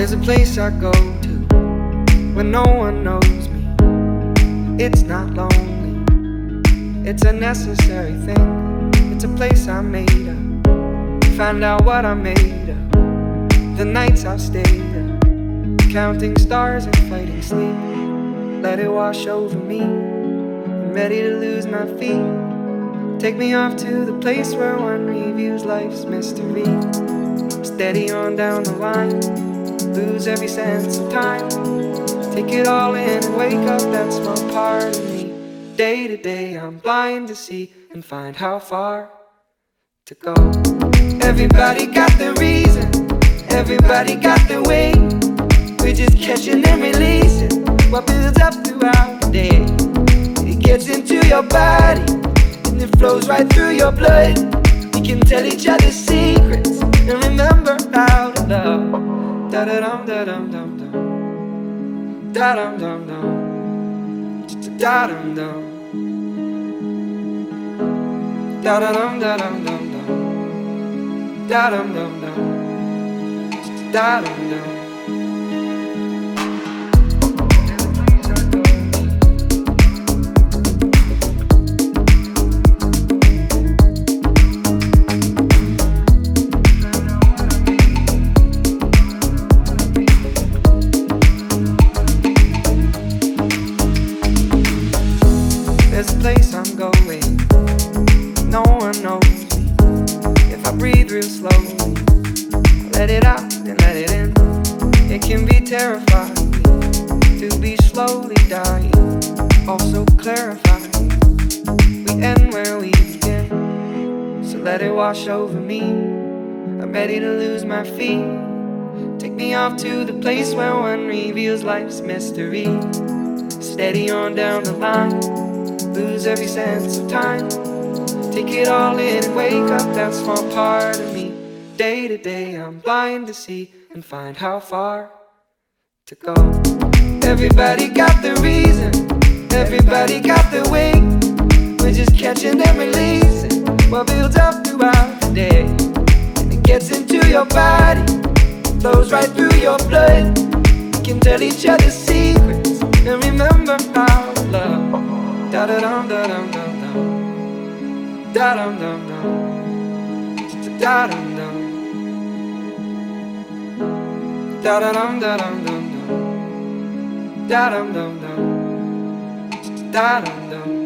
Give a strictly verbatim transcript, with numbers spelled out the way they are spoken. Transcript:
There's a place I go to when no one knows me. It's not lonely, it's a necessary thing. It's a place I made up, find out what I made of. The nights I've stayed up, counting stars and fighting sleep. Let it wash over me, I'm ready to lose my feet. Take me off to the place where one reviews life's mystery. Steady on down the line, lose every sense of time. Take it all in and wake up that small part of me. Day to day I'm blind to see and find how far to go. Everybody got their reason, everybody got their way. We're just catching and releasing what builds up throughout the day. It gets into your body and it flows right through your blood. We can tell each other secrets and remember how to love. Da da dum da dum dum dum, da dum dum dum, da dum dum, da da dum da dum dum dum, da dum dum dum, da dum dum. There's a place I'm going, no one knows me. If I breathe real slowly, let it out and let it in. It can be terrifying to be slowly dying, also clarifying. We end where we begin, so let it wash over me. I'm ready to lose my feet. Take me off to the place where one reveals life's mystery. Steady on down the line, lose every sense of time. Take it all in and wake up that small part of me. Day to day I'm blind to see and find how far to go. Everybody got their reason, everybody got their way. We're just catching and releasing what builds up throughout the day. And it gets into your body, flows right through your blood. We can tell each other secrets and remember how to love. Da da dum da dum dum dum, da dum dum dum, da dum dum, da da dum da dum dum dum, da dum dum dum, da dum dum.